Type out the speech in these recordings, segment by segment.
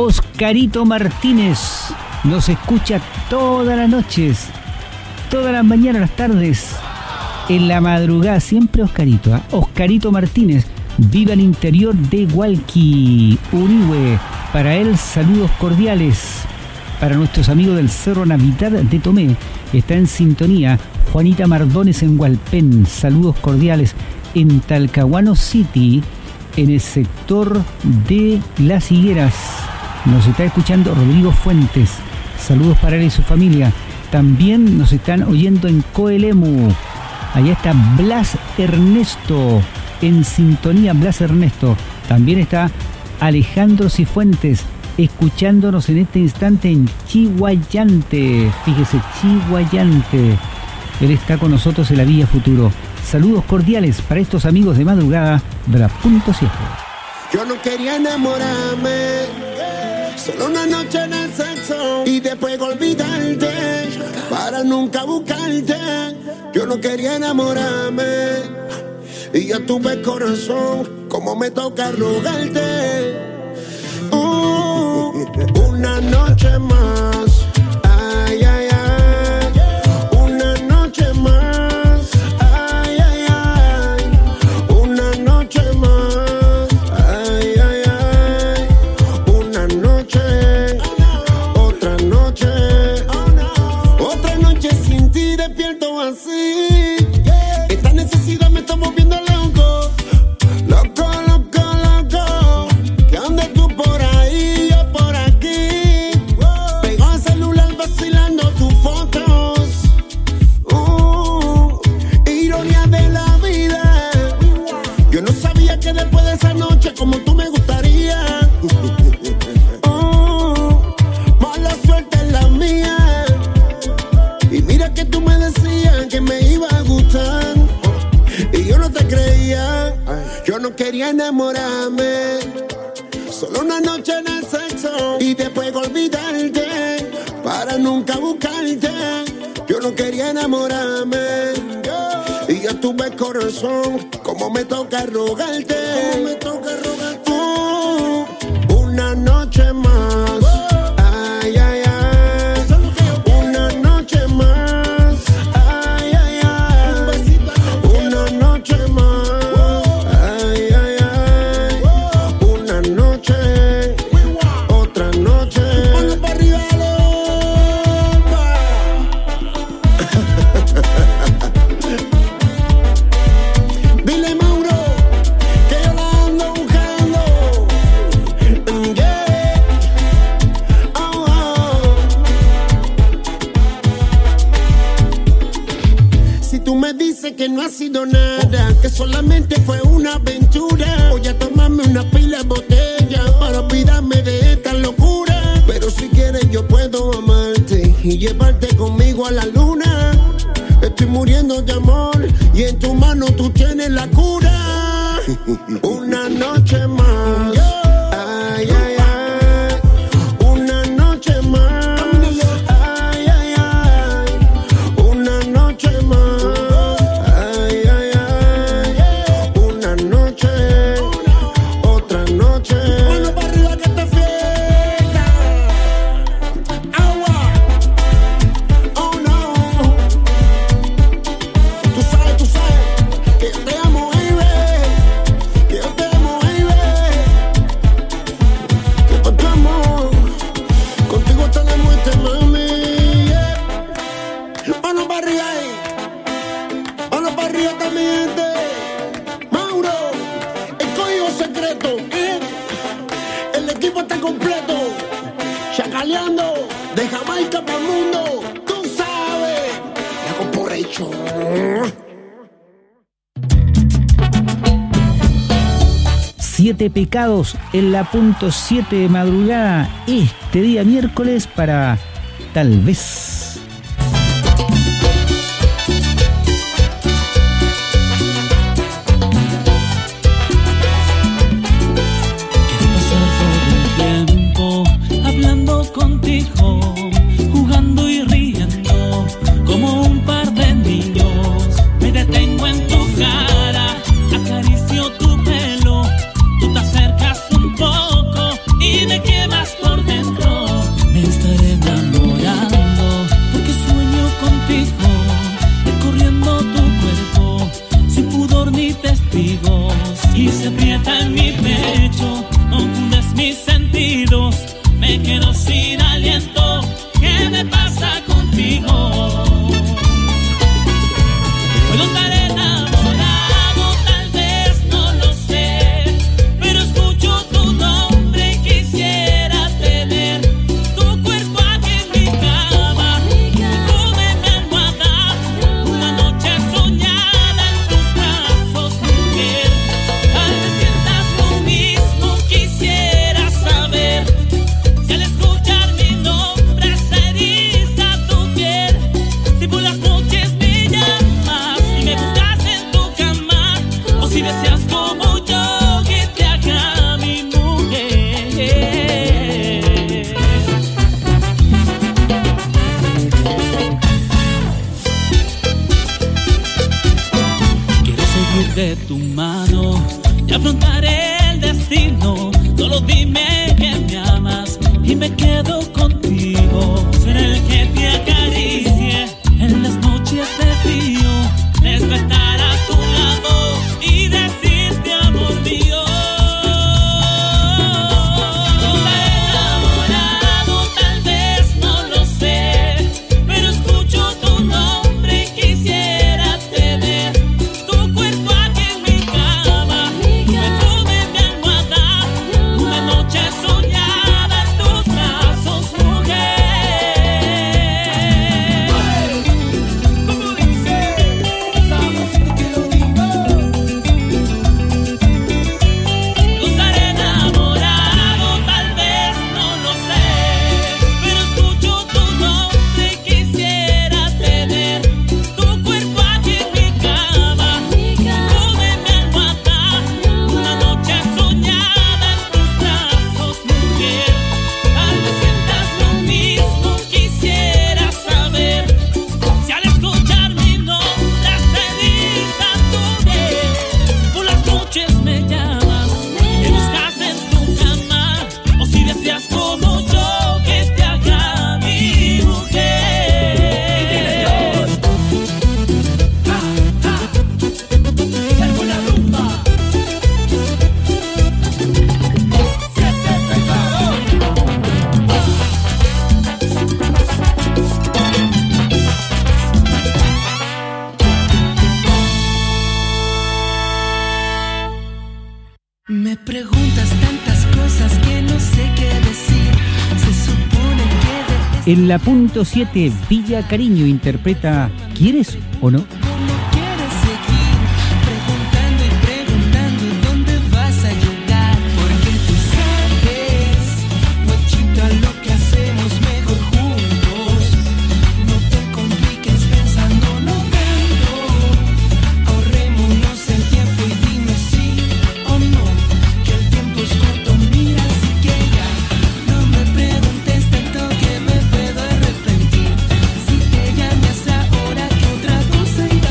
Oscarito Martínez nos escucha todas las noches, todas las mañanas, las tardes, en la madrugada, siempre Oscarito, ¿eh? Oscarito Martínez, vive al interior de Hualqui, Urihue. Para él, saludos cordiales. Para nuestros amigos del Cerro Navidad de Tomé, está en sintonía Juanita Mardones en Hualpén, saludos cordiales. En Talcahuano City, en el sector de Las Higueras, nos está escuchando Rodrigo Fuentes, saludos para él y su familia. También nos están oyendo en Coelemu, allá está Blas Ernesto, en sintonía Blas Ernesto. También está Alejandro Cifuentes, escuchándonos en este instante en Chihuayante. Fíjese, Chihuayante. Él está con nosotros en la Villa Futuro. Saludos cordiales para estos amigos de madrugada de la Punto 7. Yo no quería enamorarme, solo una noche en el sexo y después olvidarte para nunca buscarte. Yo no quería enamorarme y ya tuve el corazón, como me toca rogarte. Una noche más, ay, ay, ay, una noche más, ay, ay, ay, una noche más, ay, ay, ay, una noche, otra noche sin ti despierto así. Esta necesidad me está moviendo loco, loco, loco, loco. Que andes tú por ahí, yo por aquí. Pegó el celular vacilando tus fotos. Ironía de la vida. Yo no sabía que después de esa noche como tú me gustaría. Mala suerte es la mía. Y mira que tú me decías que me iba a gustar y yo no te creía. Yo no quería enamorarme, solo una noche en el sexo y después olvidarte para nunca buscarte. Yo no quería enamorarme y ya tuve el corazón, como me toca rogarte. Una noche más, ay, ay, ay, una noche más, ay, ay, ay, una noche más, ay, ay, ay, una noche, otra noche. Ponlo para arriba, loca. Dile, Mauro, que yo la ando buscando. Yeah. Oh, oh. Si tú me dices que no ha sido nada, que solamente fue una aventura, voy a tomarme una pila de botella para olvidarme de esta locura. Pero si quieres yo puedo amarte y llevarte conmigo a la luna. Estoy muriendo de amor y en tu mano tú tienes la cura. Una noche más, ay, ay, ay, una noche más, ay, ay, ay, una noche más, ay, ay, ay, una noche, otra noche. Mano para arriba que esta fiesta. Agua. Oh no. Tú sabes que yo te amo, baby. Que yo te amo, baby. Que por tu amor contigo hasta la muerte, mami. Yeah. Mano para arriba ahí. Mano para arriba también, gente. Mauro, el código secreto. El equipo está completo. Chacaleando de Jamaica para el mundo. Tú sabes. La corporation. 7 pecados en la Punto 7 de madrugada este día miércoles para Tal vez. Hablando contigo, jugando y riendo, como un par de niños. Me detengo en tu cara, acaricio tu pelo, tú te acercas un poco y me quemas por y se aprieta en mi pecho. Confundes mis sentidos, me quedo sin aliento. ¿Qué me pasa contigo? Puedo estar enamorado, tal vez no lo sé, pero escucho tu nombre y quisiera tener tu cuerpo aquí en mi cama. Come mi almohada, una noche soñada en tus brazos, mujer. Tal vez sientas lo mismo, quisiera saber si al escuchar mi nombre se eriza tu piel. Si por las noches me llamas y me buscas en tu cama, o si deseas como yo que te haga mi mujer. Quiero seguir de tu mano y afrontar el destino. Solo dime que me amas y me quedo contigo. Seré el que te acaricie en las noches de frío, despertar a tu lado y decirte amor mío. Estaré enamorado, tal vez no lo sé, pero escucho tu nombre y quisiera tener tu cuerpo aquí en mi cama. Perfume en mi almohada, una noche soñada en tus brazos, mujer. Como dice, sabes que te lo digo. Puedo estar enamorado, tal vez no lo sé, pero escucho tu nombre y quisiera tener tu cuerpo aquí en mi cama. Perfume en mi almohada, una noche soñada en tus brazos, mujer. Tal vez sientas lo mismo, quisiera saber si al escuchar mi nombre se eriza tu piel. Por las noches me llamas, me buscas en tu cama, o si deseas como yo que te haga mi mujer. Salgo la rumba. Me preguntas tantas cosas que no sé qué decir. Se supone que debes En la punto 7, Villa Cariño interpreta ¿Quieres o no? como quieres seguir preguntando y preguntando dónde vas a llegar, porque tú sabes, muchita, lo que hacemos mejor juntos. No te compliques pensando no tanto, ahorrémonos el tiempo y dime sí o no, que el tiempo es corto, mira, así que ya no me preguntes tanto que me puedo arrepentir. Si te llamas ahora, que otra cosa irá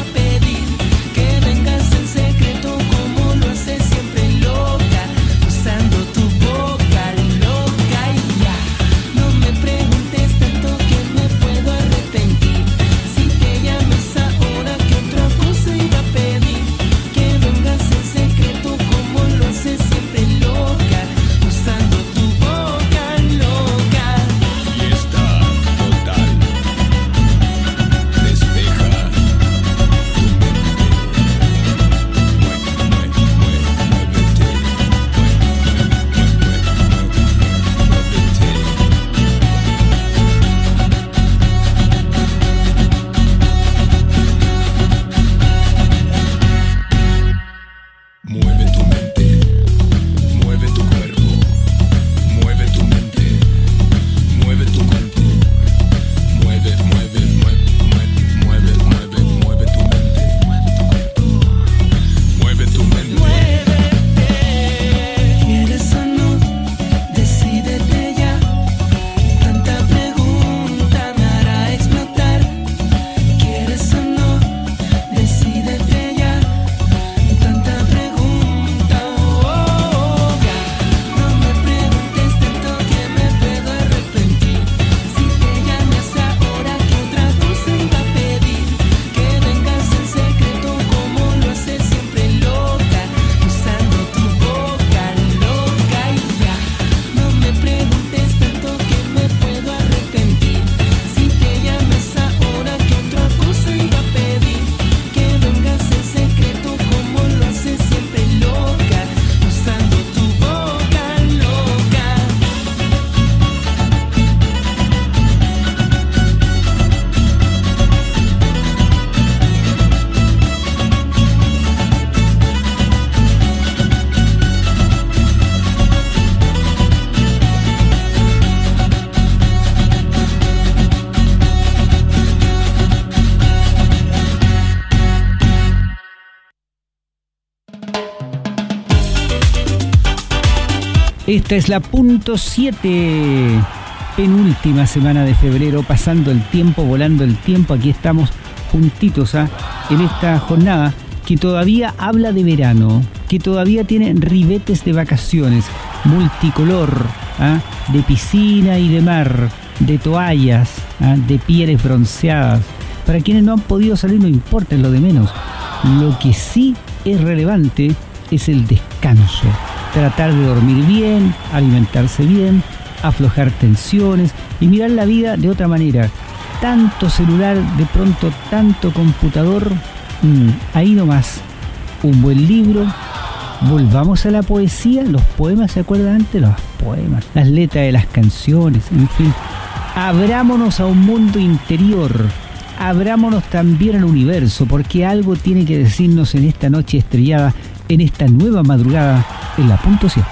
Esta es la punto 7, penúltima semana de febrero, pasando el tiempo, volando el tiempo. Aquí estamos juntitos en esta jornada que todavía habla de verano, que todavía tiene ribetes de vacaciones, multicolor, de piscina y de mar, de toallas, de pieles bronceadas. Para quienes no han podido salir no importa, es lo de menos. Lo que sí es relevante es el descanso. Tratar de dormir bien, alimentarse bien, aflojar tensiones y mirar la vida de otra manera. Tanto celular, de pronto tanto computador, ahí nomás. Un buen libro. Volvamos a la poesía, los poemas, ¿se acuerdan antes? Los poemas, las letras de las canciones, en fin. Abrámonos a un mundo interior. Abrámonos también al universo, porque algo tiene que decirnos en esta noche estrellada, en esta nueva madrugada, en la punto 7.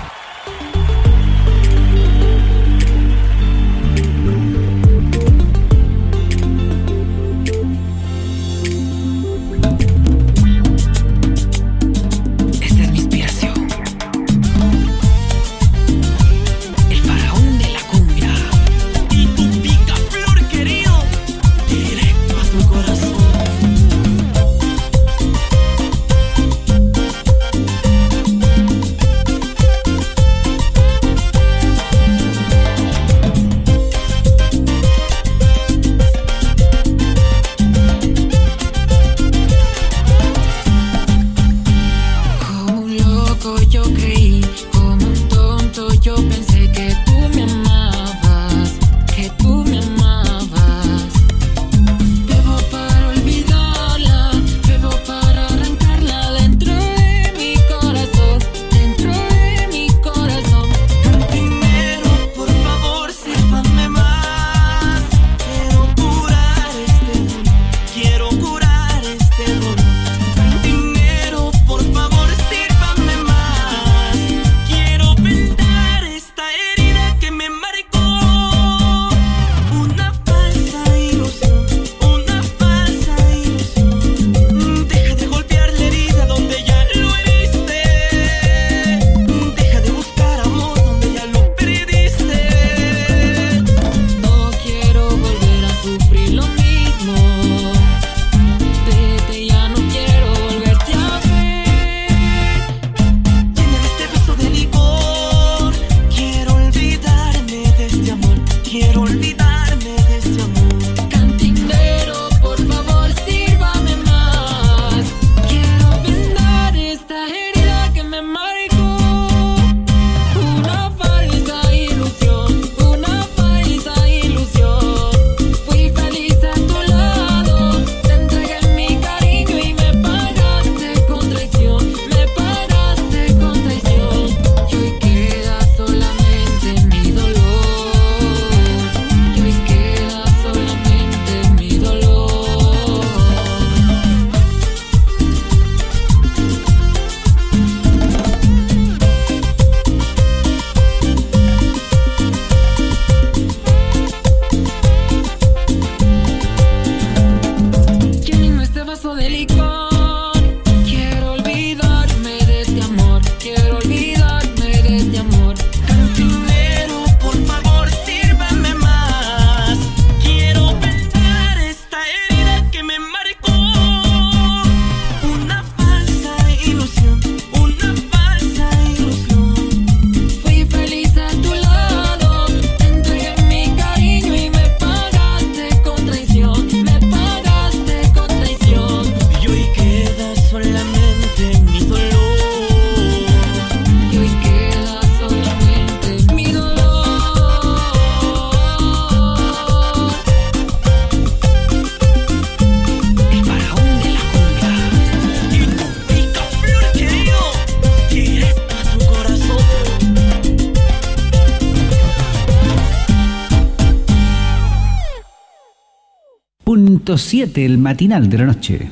Punto 7, el matinal de la noche.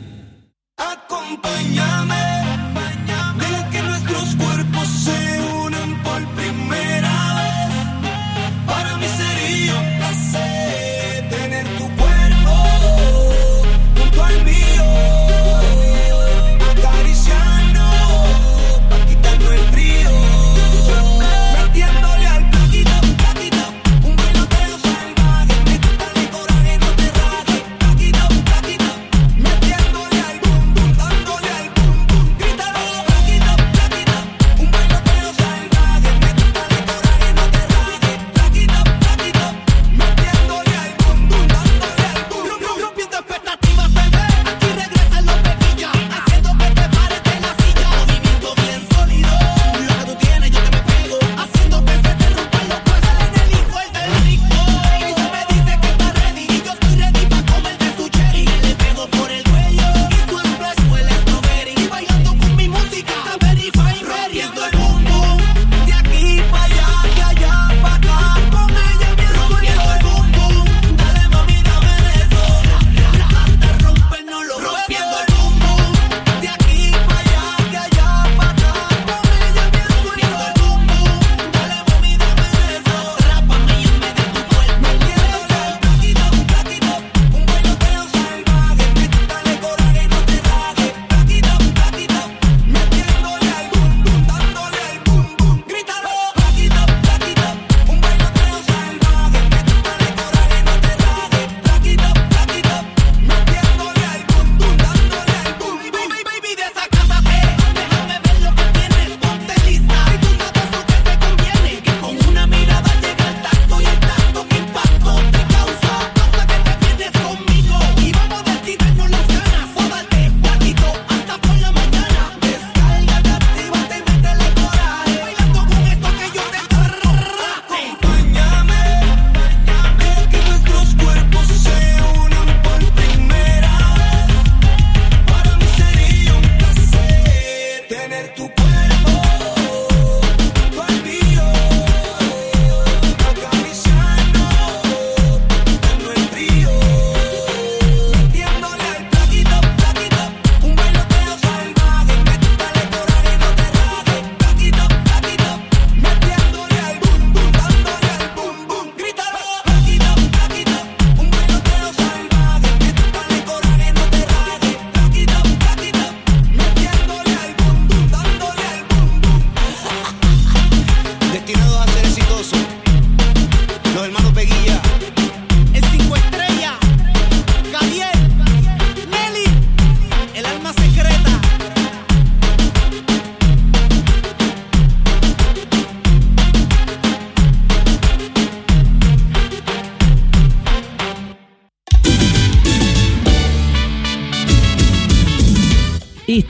Acompáñame, deja que nuestros cuerpos se unan por primera vez. Para mí sería un placer tener tu cuerpo junto al mío, acariciando, pa' quitarnos el frío, metiendo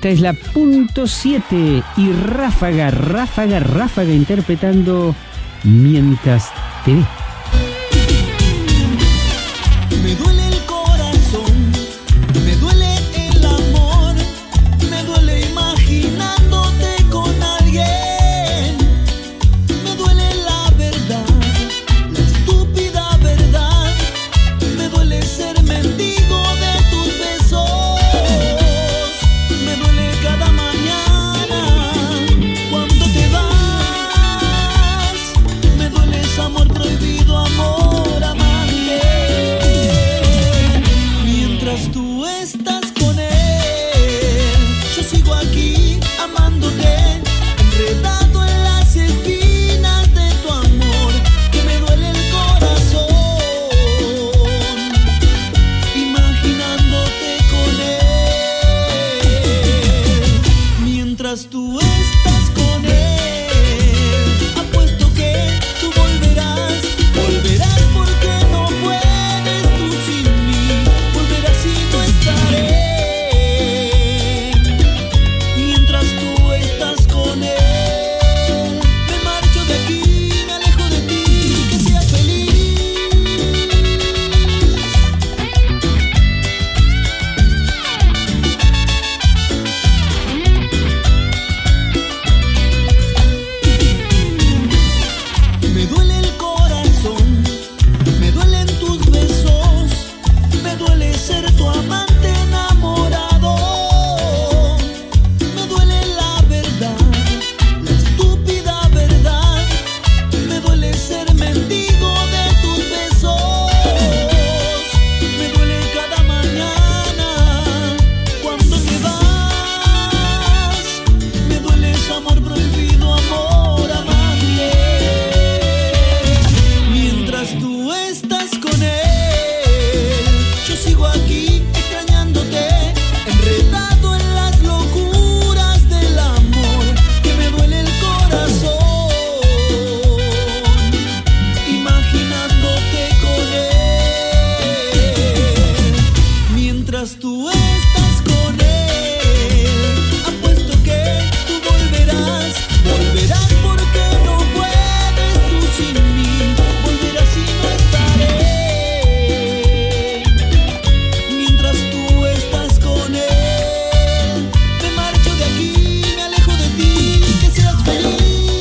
Esta es la punto 7 y Ráfaga interpretando Mientras te ve. Me duele el corazón, me duele el amor, me duele imaginándote con alguien. Me duele la verdad, la estúpida verdad. Me duele ser mendigo de tus besos. Me duele cada mañana cuando te vas. Me duele ese amor prohibido, amor amante. Mientras tú estás con él, yo sigo aquí amándote, enredado en las espinas de tu amor, que me duele el corazón, imaginándote con él. Mientras tú estás con él, apuesto que tú volverás, volverás porque no puedes tú sin mí, volverás y no estaré. Mientras tú estás con él, me marcho de aquí, me alejo de ti, que seas feliz. Me duele el corazón, me duelen tus besos, me duele ser tu amante enamorado. Me duele la verdad, la estúpida verdad. Me duele ser mendigo de tus besos. Me duele cada mañana cuando te vas. Me duele ese amor prohibido, amor amante. Mientras tú estás con él, yo sigo aquí extrañándote, enredado en las locuras del amor, que me duele el corazón, imaginándote con él. Mientras tú estás con él, apuesto que tú volverás, volverás porque no puedes tú sin mí, volverás y no estaré. Mientras tú estás con él, me marcho de aquí, me alejo de ti, que seas feliz.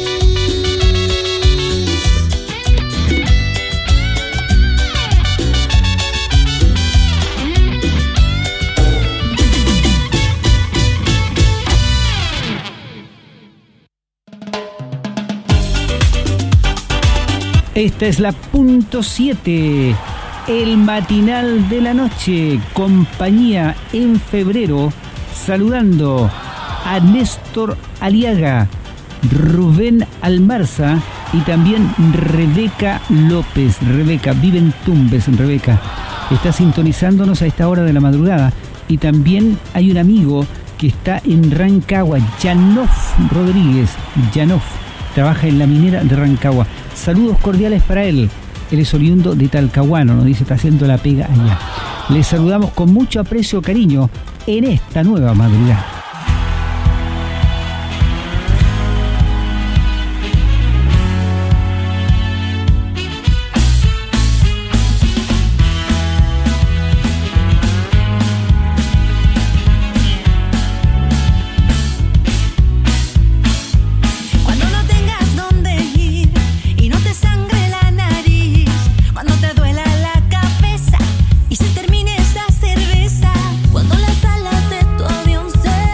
Esta es la punto 7, el matinal de la noche, compañía en febrero, saludando a Néstor Aliaga, Rubén Almarza y también Rebeca López. Rebeca, vive en Tumbes, Rebeca. Está sintonizándonos a esta hora de la madrugada. Y también hay un amigo que está en Rancagua, Janov Rodríguez. Janov trabaja en la minera de Rancagua. Saludos cordiales para él. Él es oriundo de Talcahuano, nos dice, está haciendo la pega allá. Les saludamos con mucho aprecio, cariño, en esta nueva madrugada. Cuando no tengas dónde ir y no te sangre la nariz, cuando te duela la cabeza y se termine esa cerveza, cuando las alas de tu avión se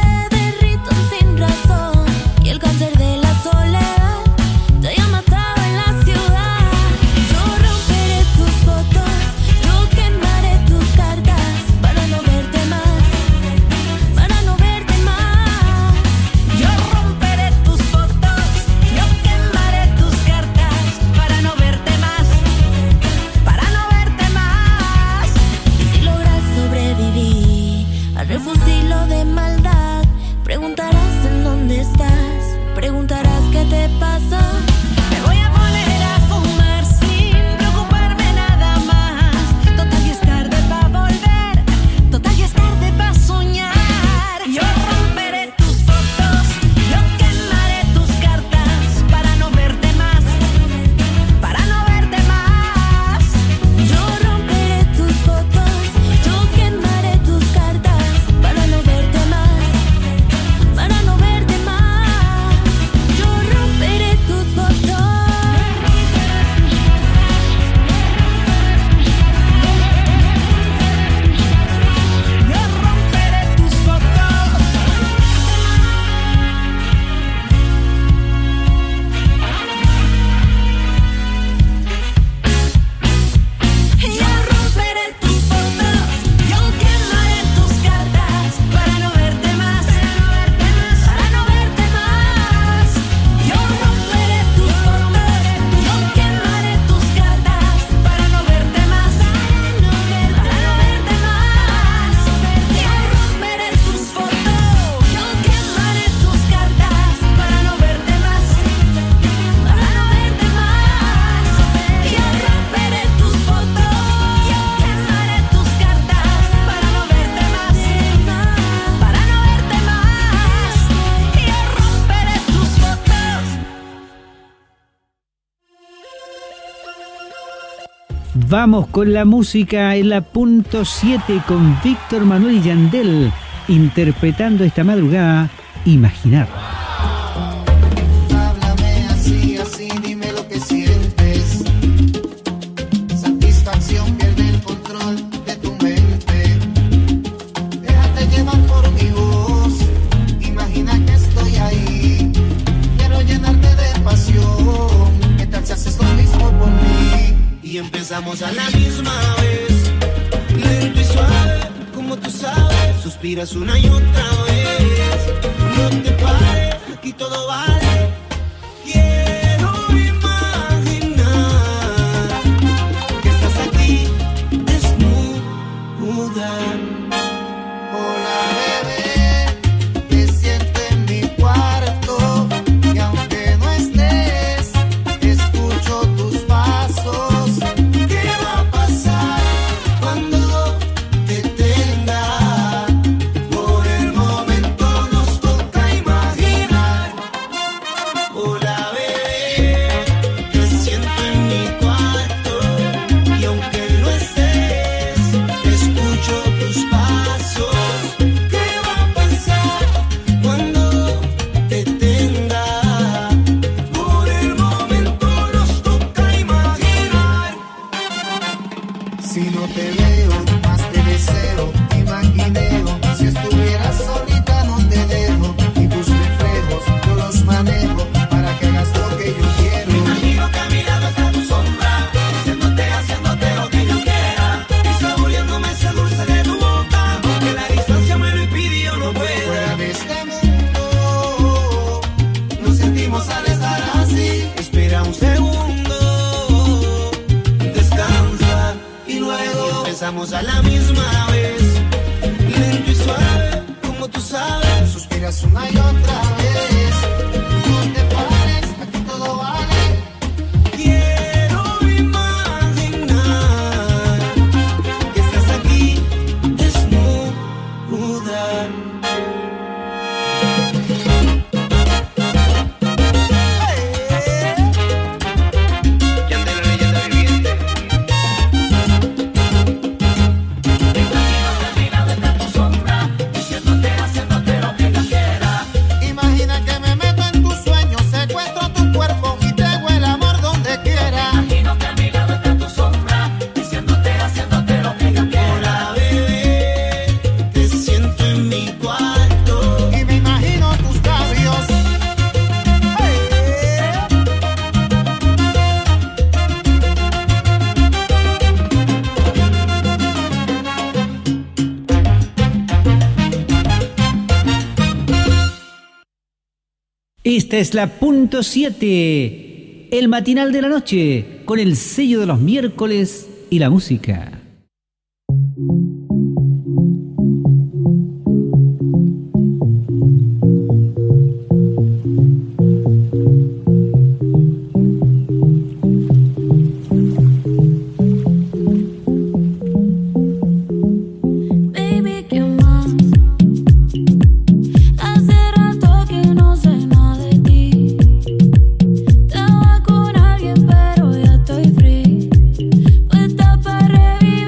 Vamos con la música en la punto 7 con Víctor Manuel y Yandel interpretando esta madrugada Imaginar. Háblame así, así, dime lo que sientes. Satisfacción, pierde el control de tu mente. Déjate llevar por mi voz. Imagina que estoy ahí. Quiero llenarte de pasión. ¿Qué tal si haces lo mismo por mí? Y empezamos a la misma vez. Lento y suave, como tú sabes. Suspiras una y otra vez. No te pares, aquí todo vale. Quiero imaginar que estás aquí, desnuda. Hola bebé, te siento en mi cuarto. Y aunque no estés, escucho tus pasos. ¿Qué va a pasar cuando te tenga? Por el momento nos toca imaginar. Hola bebé, te siento en mi cuarto. Y aunque no estés, escucho tus pasos. ¿Qué va a pasar cuando te tenga? Por el momento nos toca imaginar. Si no te veo, más te deseo, imagineo. Si estuvieras solita no te dejo. Y tus reflejos yo los manejo para que hagas lo que yo quiero. Me imagino que a mi lado está tu sombra, haciéndote lo que yo quiera. Y saboreándome ese dulce de tu boca. Aunque la distancia me lo impidió, no puedo. Fuera de este mundo nos sentimos al estar así. Espera un segundo, descansa y luego empezamos a la misma vez. Lento y suave, como tú sabes. Suspiras una y otra vez. No te pares, aquí todo vale. Quiero imaginar que estás aquí, desnuda. Yandel, la leyenda viviente. Imagina que me meto en tus sueños, secuestro tu cuerpo y te hago el amor donde quiera. Imagino que a mi lado está tu sombra, diciéndote, haciéndote lo que yo quiera. Hola bebé, te siento en mi cuarto y me imagino tus labios. Esta es la punto 7, el matinal de la noche, con el sello de los miércoles y la música. Baby, ¿qué más? Hace rato que no sé nada de ti. Estaba con alguien pero ya estoy free. Puesta para revivir.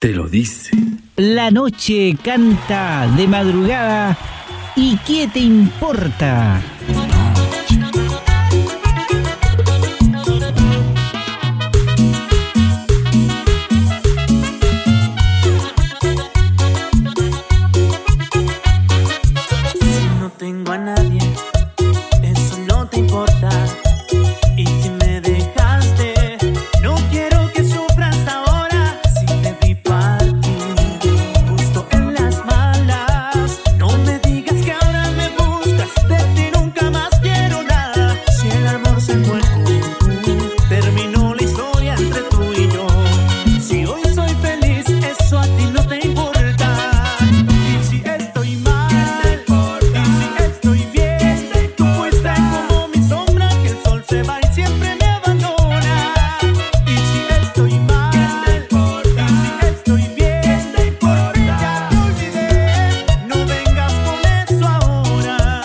te lo dice. La noche canta de madrugada. ¿Y qué te importa? Si no tengo a nadie, eso no te importa. Y si me dejaste, no quiero que sufras ahora. Si te vi partir, justo en las malas, no me digas que ahora me buscas. De ti nunca más quiero nada. Si el amor se fue con tú, terminó la historia entre tú y yo. Si hoy soy feliz, eso a ti no te importa. Y si estoy mal, y si estoy bien, tú fuiste como mi sombra, que el sol se va y siempre me abandona. Y si estoy mal, y si estoy bien, por fin ya te olvidé. No vengas con eso ahora.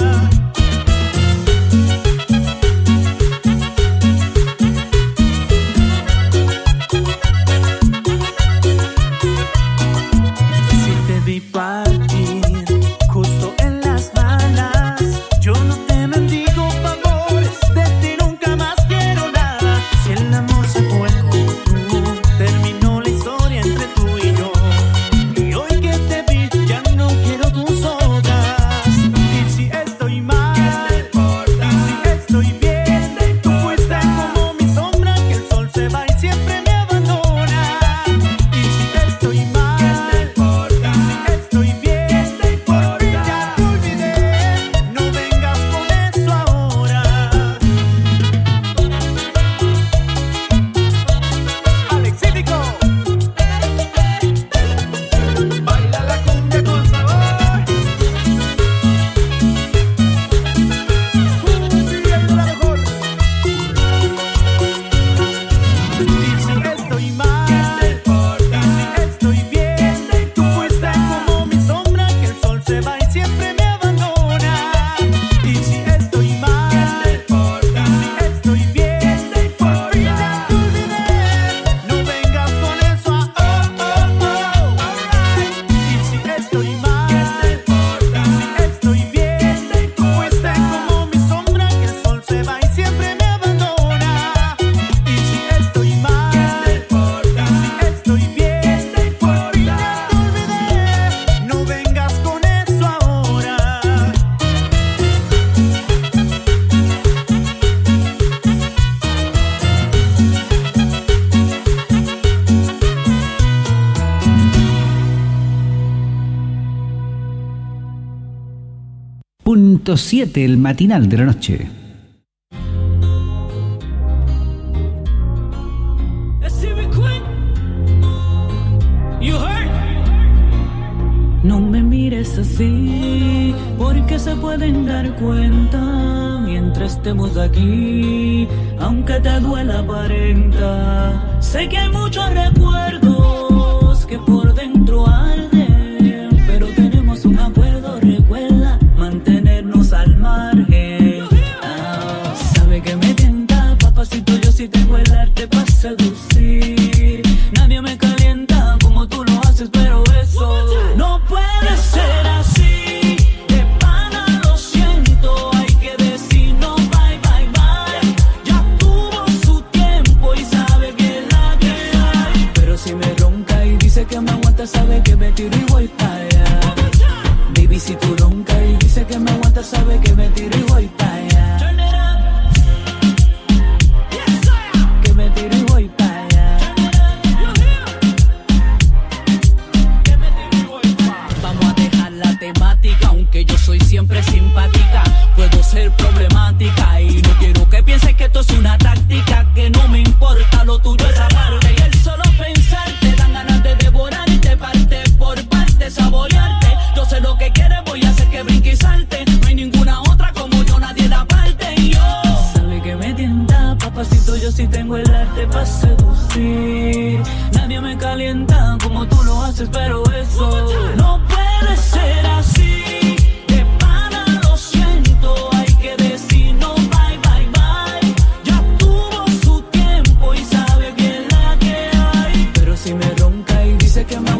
Si te vi partir, justo en las malas, yo no te mendigo favores, de ti nunca más quiero nada. Si el amor se fue con tú, terminó la historia entre tú y yo. Y hoy que te vi, ya no quiero tus obras. Y si estoy mal, y si estoy bien, tú fuiste como mi sombra, que el sol se va y siempre me abandona. Y si estoy mal, y si estoy bien, por fin ya te olvidé. No vengas con eso ahora. Alexítico, baila la cumbia con sabor. Viviendo la mejor. Y si estoy mal, y si estoy bien, tú fuiste como mi sombra, que el sol se va y siempre me abandona. Y si estoy mal, y si estoy bien, por fin ya te olvidé. No vengas con eso Y si estoy mal, y si estoy bien, tú fuiste como mi sombra, que el sol se va y siempre me abandona. Y si estoy mal, y si estoy bien, por fin ya te olvidé. No vengas con eso ahora. Punto 7, el matinal de la noche. No me mires así, porque se pueden dar cuenta mientras estemos aquí, aunque te duela aparenta. Sé que hay muchos recuerdos que por dentro arden, pero tenemos un acuerdo, recuerda mantenernos al margen. Sabe que me tienta, papacito, yo sí tengo el arte para seducir. Nadie me calienta como tú lo haces, pero eso no puede ser así. De pana lo siento, hay que decir no, bye, bye, bye. Ya tuvo su tiempo y sabe que es la que hay. Pero si me ronca y dice que me aguanta, sabe que me tiro y voy para allá. Baby, si tú ronca y dice que me aguanta, sabe que me tiro y voy para allá. Que me tiro y voy para allá. Vamos a dejar la temática, aunque yo soy siempre simpática. Puedo ser problemática y no quiero que pienses que esto es una táctica. Que no me importa lo tuyo, esa parte. Y el solo pensar te dan ganas de devorar y te parte por parte, saborearte. Yo sé lo que quieres, voy a hacer que brinque y salte. No hay ninguna otra como yo, nadie da parte. Y yo sabe que me tienta, papacito, yo sí tengo el arte para seducir. Nadie me calienta como tú lo haces, pero eso no puede ser así. De pana lo siento, hay que decir no, bye, bye, bye. Ya tuvo su tiempo y sabe bien la que hay. Pero si me ronca y dice que me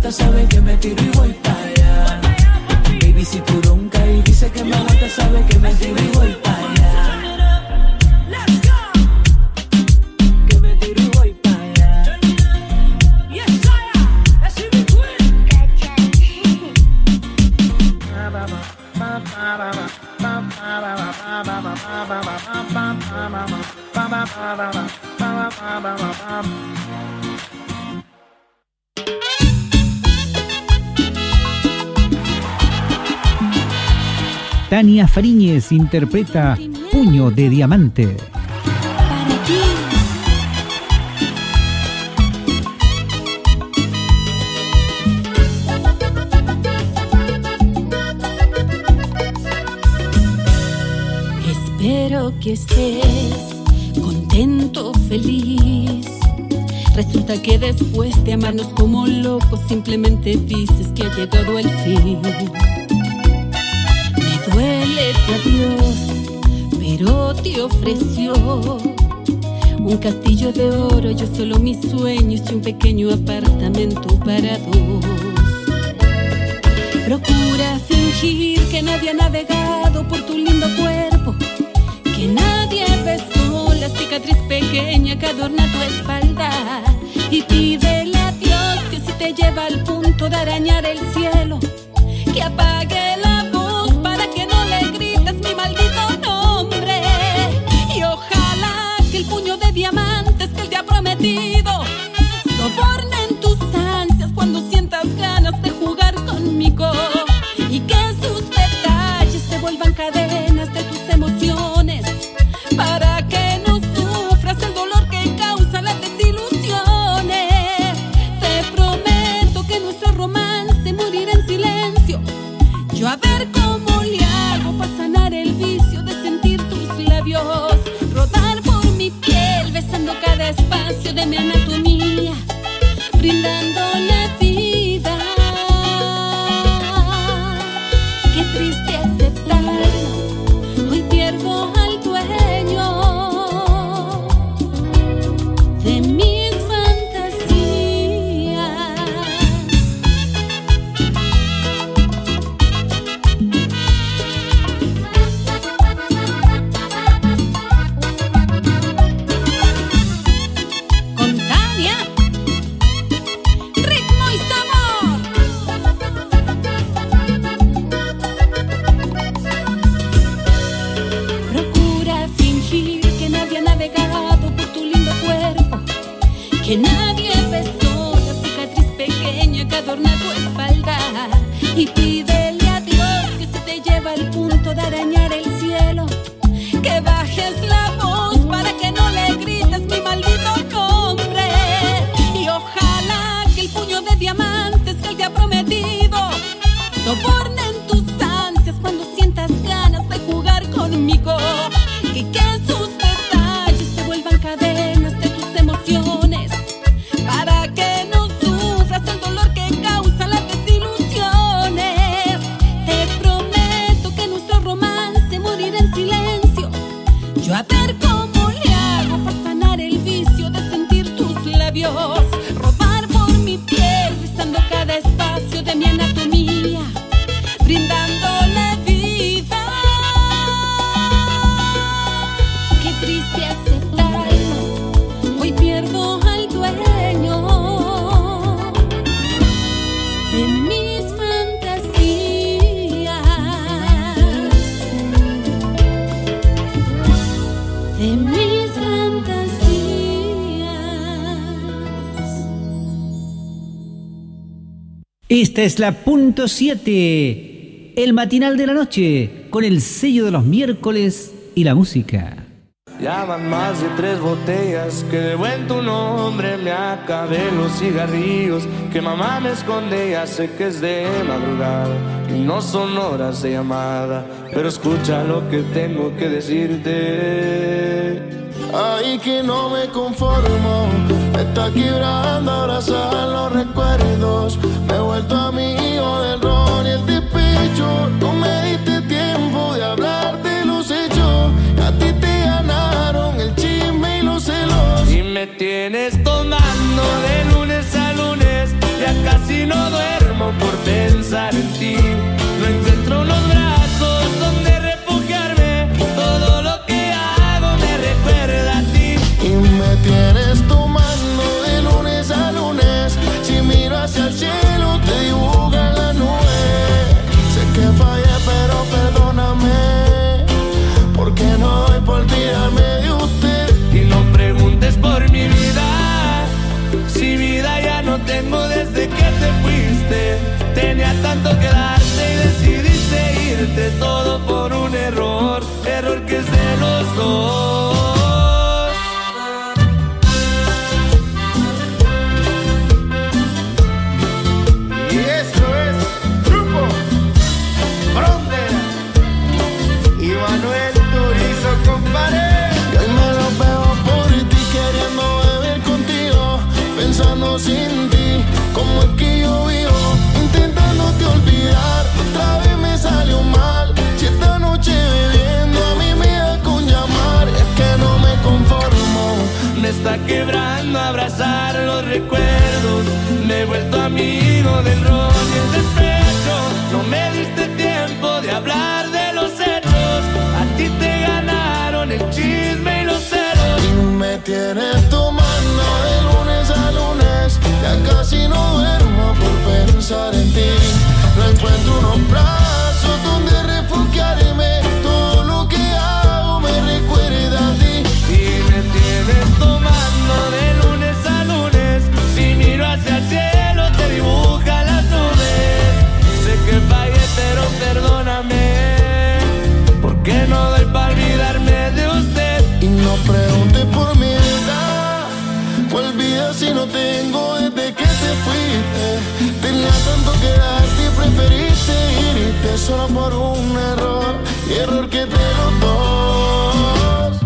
aguanta sabe que me tiro y voy para allá. Baby, si tú ronca y dice que me aguanta sabe que me tiro y voy para allá. Que me tiro y voy para allá. Tania Fariñez interpreta Puño de Diamante. Para ti. Espero que estés contento, feliz. Resulta que después de amarnos como locos simplemente dices que ha llegado el fin. Me duele tu adiós, pero te ofreció un castillo de oro, yo solo mis sueños y un pequeño apartamento para dos. Procura fingir que nadie ha navegado por tu lindo cuerpo, que nadie besó la cicatriz pequeña que adorna tu espalda, y pídele a Dios que si te lleva al punto de arañar el cielo, que apague la voz para que no le grites mi maldito nombre. Y ojalá que el puño de diamantes que él te ha prometido sobornen tus ansias cuando sientas ganas de jugar conmigo, y que sus detalles se vuelvan cadenas de tus emociones para que no sufras el dolor que causa las desilusiones. Te prometo que nuestro romance morirá en silencio, yo a ver cómo le hago para sanar el vicio de sentir tus labios rodar por mi piel, besando cada espacio de mi anatomía, brindándole vida. Qué triste aceptarlo, hoy pierdo al dueño de mis fantasías. Con Tania, ritmo y sabor. Procura fingir que nadie ha navegado por tu lindo cuerpo, que nadie besó la cicatriz pequeña que adorna tu espalda, y pídele a Dios que si te lleva al punto de arañar el cielo, que bajes la voz para que no le grites mi maldito nombre. Y ojalá que el puño de diamantes que él te ha prometido sobornen tus ansias cuando sientas ganas de jugar conmigo, y que sus detalles se vuelvan cadenas de tus emociones para que no sufras el dolor que causa las desilusiones. Te prometo que nuestro romance morirá en silencio, yo a ver cómo le hago para sanar el vicio de sentir tus labios rodar por mi piel, besando cada espacio de mi anatomía, brindándole vida. Qué triste aceptarlo, hoy pierdo al dueño de mis fantasías, de mis fantasías. Esta es la punto 7, el matinal de la noche, con el sello de los miércoles y la música. Ya van más de 3 botellas que de buen tu nombre me acabé los cigarrillos que mamá me esconde. Ya sé que es de madrugada y no son horas de llamada, pero escucha lo que tengo que decirte. Ay, que no me conformo, me está quebrando abrazar los recuerdos. Me he vuelto amigo del ron y el despecho. No me diste tiempo de hablar de los hechos. A ti te ganaron el chisme y los celos. Y me tienes tomando de lunes a lunes, ya casi no duermo. fuiste. Tenía tanto que darte y decidiste irte, todo por un error que es de los dos. Y esto es Grupo Frontera y Manuel Turizo, compadre. Y hoy me lo veo por ti, queriendo beber contigo, pensando sin ti, como es que yo vivo, intentándote olvidar. Otra vez me salió mal, si esta noche bebiendo a mí me da con llamar. Es que no me conformo, Me está quebrando abrazar los recuerdos. Me he vuelto amigo del ron y el despecho. No me diste tiempo de hablar de los hechos. A ti te ganaron el chisme y los celos. y me tienes tomando de lunes a lunes. Ya casi no duermo por pensar en ti. No encuentro unos brazos donde refugiarme. Todo lo que hago me recuerda a ti. Y me tienes tomando de lunes a lunes. Si miro hacia el cielo te dibujan las nubes. Sé que fallé pero perdóname, porque no doy para olvidarme de usted. Y no preguntes por mi edad, cuál vida si no tengo desde que te fuiste. Tenía tanto que darte y preferiste irte solo por un error, y error que de los dos.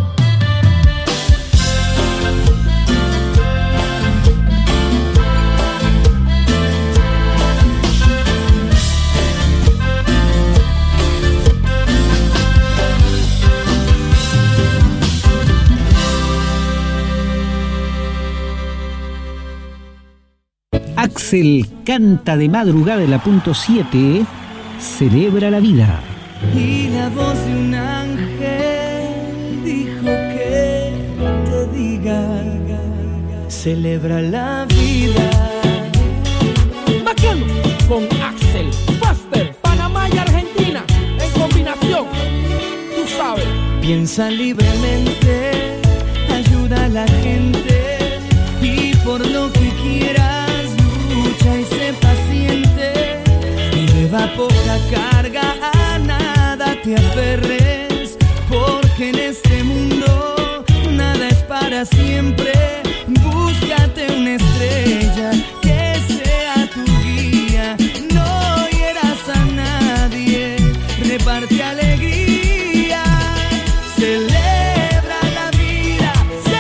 Axel canta de madrugada en la punto 7, celebra la vida. Y la voz de un ángel dijo que te diga, celebra la vida. Bacano con Axel, Faster, Panamá y Argentina en combinación. Tú sabes. Piensa libremente, ayuda a la gente y por lo que quieras lucha y sé paciente. Y lleva poca carga, a nada te aferres, porque en este mundo nada es para siempre. Búscate una estrella que sea tu guía, no hieras a nadie, reparte alegría. Celebra la vida,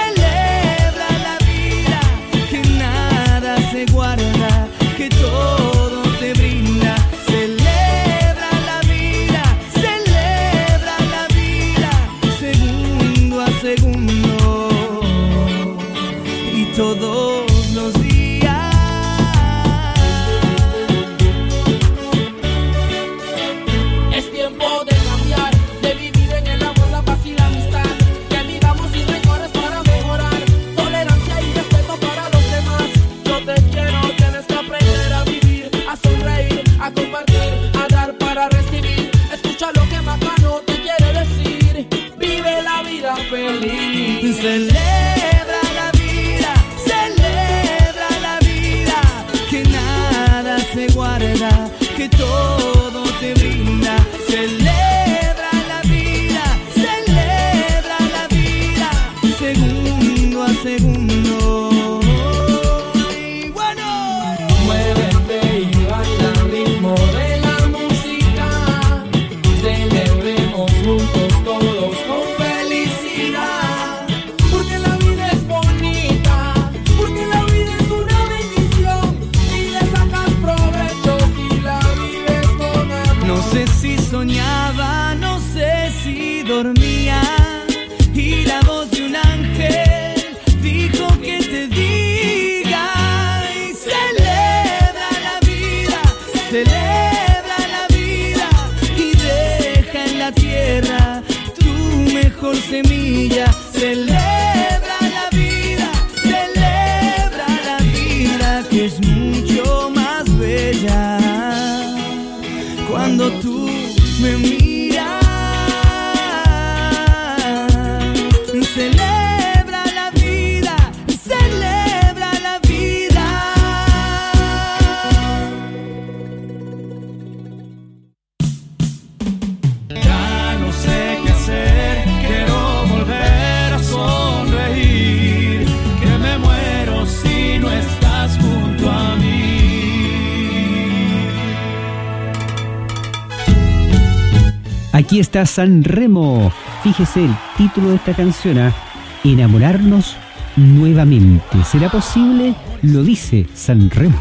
que nada se guarda, que todo te brinda. Celebra la vida, segundo a segundo y todos los días. Es tiempo de cambiar, de vivir en el amor, la paz y la amistad. Que vivamos sin rencores para mejorar, tolerancia y respeto para los demás. Yo te quiero, tienes que aprender a vivir, a sonreír, a compartir, a dar para recibir. Escucha lo que Bacano te quiere decir. Vive la vida feliz. Celebra la vida, que nada se guarda, que todo te brinda. Celebra la vida, segundo a segundo. Y bueno, Muévete y baila al ritmo de la música. Celebremos juntos todos con felicidad. Porque la vida es bonita, porque la vida es una bendición. Y le sacas provecho si la vives con amor. no sé si soñaba, no sé si dormía, y la voz de un ángel dijo que te diga. Y celebra la vida, y deja en la tierra tu mejor semilla. Celebra la vida, que es mucho más bella cuando tú me miras. Celebra la vida, Aquí está San Remo. Fíjese el título de esta canción, Enamorarnos nuevamente. ¿Será posible? Lo dice San Remo.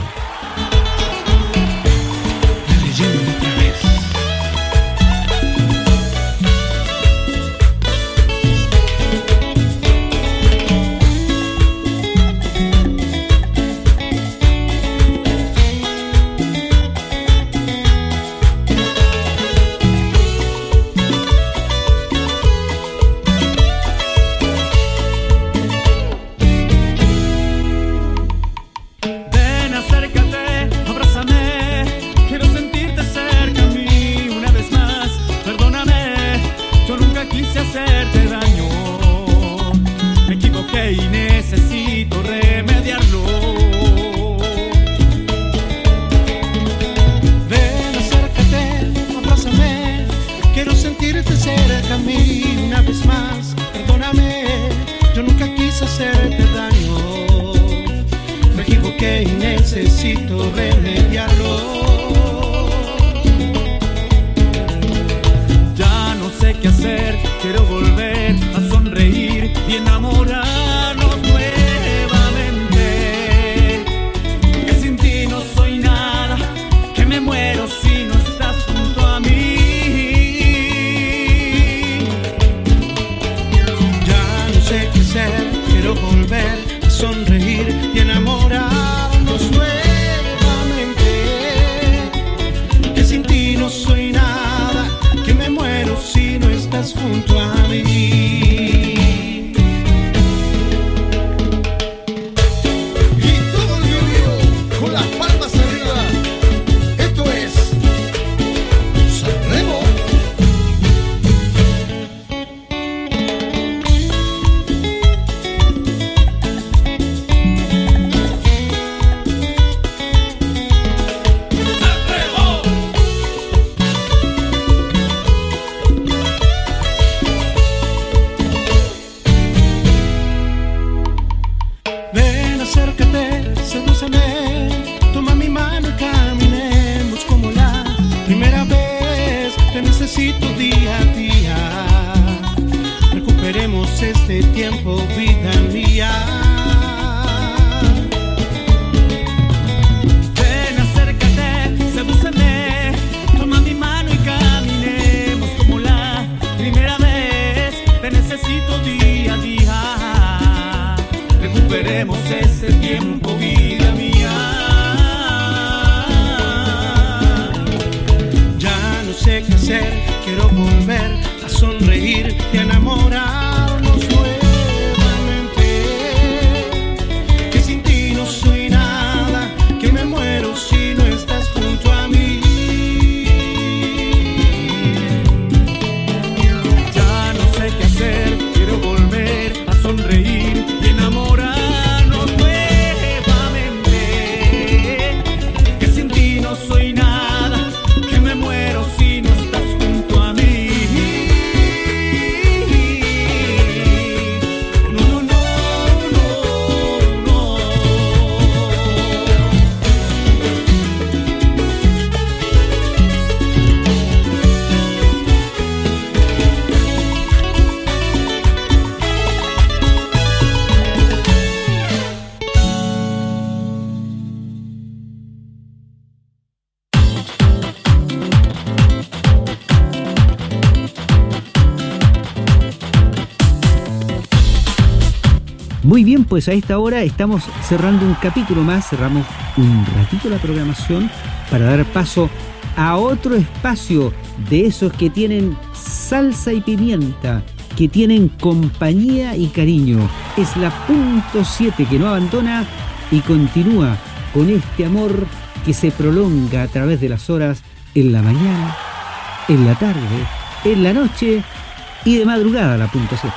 Muy bien, pues a esta hora estamos cerrando un capítulo más, cerramos un ratito la programación para dar paso a otro espacio de esos que tienen salsa y pimienta, que tienen compañía y cariño. Es la punto 7 que no abandona y continúa con este amor que se prolonga a través de las horas en la mañana, en la tarde, en la noche y de madrugada, la punto 7.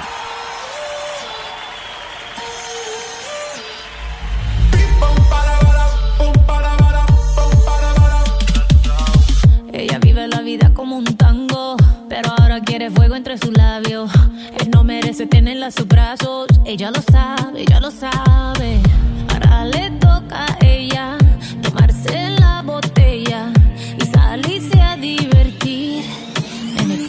Entre sus labios, él no merece tenerla a sus brazos. Ella lo sabe, ella lo sabe. Ahora le toca a ella tomarse la botella y salirse a divertir en el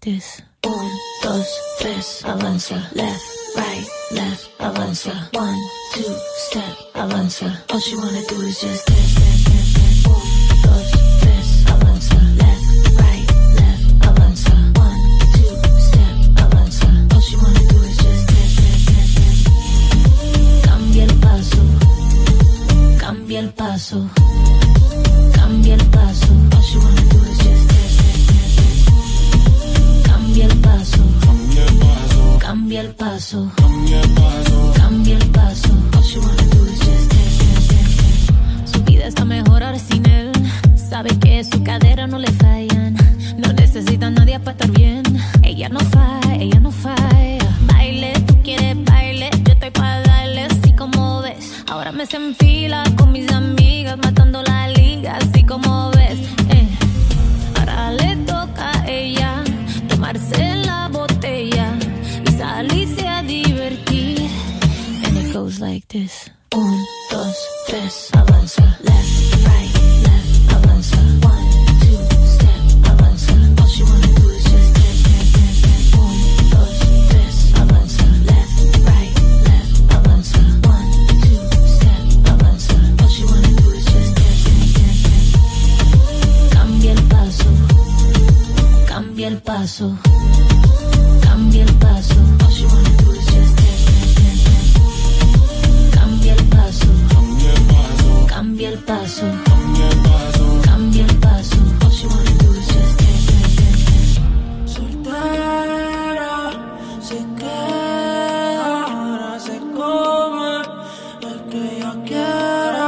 this. 1, 2, 3, avanza. Left, right, avanza. 1, 2, step, avanza. All she wanna do is just dance, dance, dance, dance. 1, 2, 3, avanza. Left, right, avanza. 1, 2, step, avanza. All she wanna do is just dance, dance, dance, dance. Cambia el paso, cambia el paso, cambia el paso. All she wanna do is just dance, dance, dance, dance. Cambia el paso, cambia el paso, cambia el paso. All she wanna do is just dance, dance, dance, dance. Su vida está mejor ahora sin él. Sabe que su cadera no le fallan. No necesita a nadie para estar bien. Ella no falla, ella no falla. Baile, tú quieres baile, yo estoy para darle así como ves. Ahora me se enfila con mis amigas, matando la liga así como ves. Ahora le toca a ella tomarse la botella y salirse a divertir. And it goes like this. 1, 2, 3, avanza. Left, right, avanza. 1, 2, step, avanza. All she wanna do is just dance, dance, dance, dance. 1, 2, 3, avanza. Left, right, avanza. 1, 2, step, avanza. All she wanna do is just dance, dance, dance, dance. Cambia el paso, cambia el paso, cambia el paso. All she wanna do is just dance, dance, dance, dance. Cambia el paso, cambia el paso, cambia el paso. All she wanna do is just dance, dance, dance, dance. Soltera, se queda, ahora se come el que ella quiera.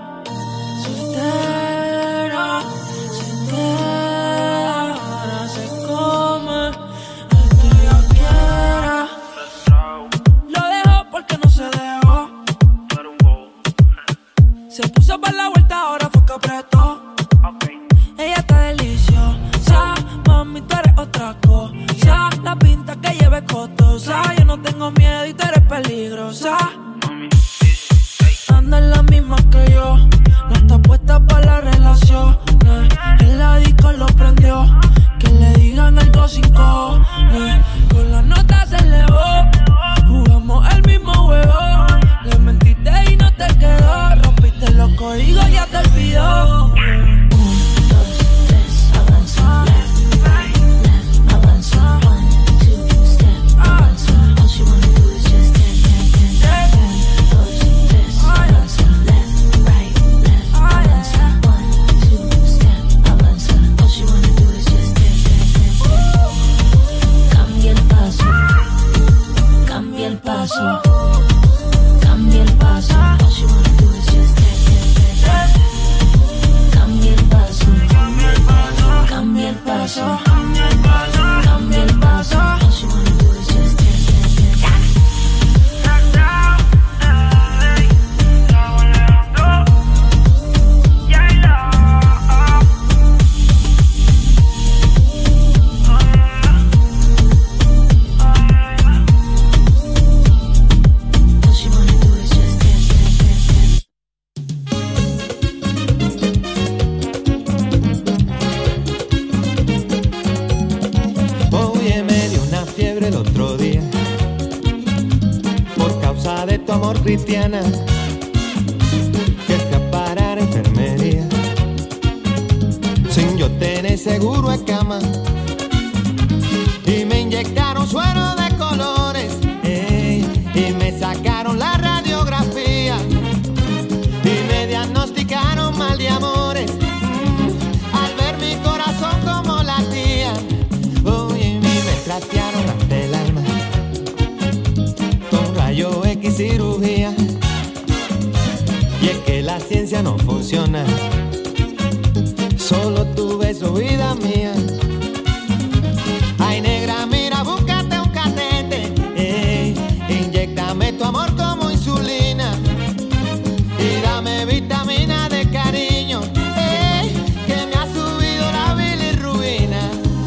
Soltera, se queda, ahora se come el que ella quiera. Lo dejó porque no se dejó. Se puso para la vuelta, ahora fue que apretó. Ella está deliciosa, mami, tú eres otra cosa. La pinta que lleva es costosa. Yo no tengo miedo y tú eres peligrosa. Anda en la misma que yo, no está puesta para la relación. En la disco lo prendió, que le digan algo sin cojones. Con la nota se elevó, jugamos el mismo juego. Le mentiste y no te quedó, rompiste los códigos, ya te olvidó. 1, 2, 3, avanza. Left, right, avanza. 1, 2, step, avanza. All she wanna do is just dance, dance, dance. 1, 2, 3, avanza. Left, right, avanza. 1, 2, step, avanza. All she wanna do is just dance, dance, dance. Cambia el paso, cambia el paso, cambia el paso. All she wanna do is just dance, dance, dance. Cambia el paso, cambia el paso, cambia el paso, cambia el paso. All she wanna do is just dance, dance, dance. All she wanna do is just dance, dance, dance, dance. Oye, me dio una fiebre el otro día por causa de tu amor, cristiana, que fui a parar a enfermería sin yo tener seguro de cama y me inyectaron suero de colores, y me sacaron la radiografía y me diagnosticaron mal de amores. Al ver mi corazón como latía, oye, me trastearon hasta el alma con rayo X cirugía. Y es que la ciencia no funciona, solo tu beso, vida mía. Ay, negra, mira, búscate un catete, inyéctame tu amor como insulina y dame vitamina de cariño, que me ha subido la bilirrubina.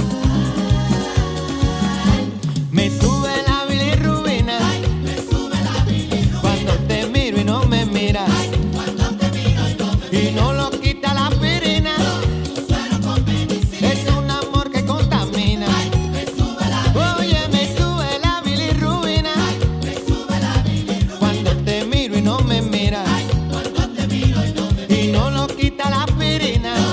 Me sube la bilirrubina, cuando te miro y no me miras, y no lo quita la aspirina. Es un amor que contamina. quita la aspirina.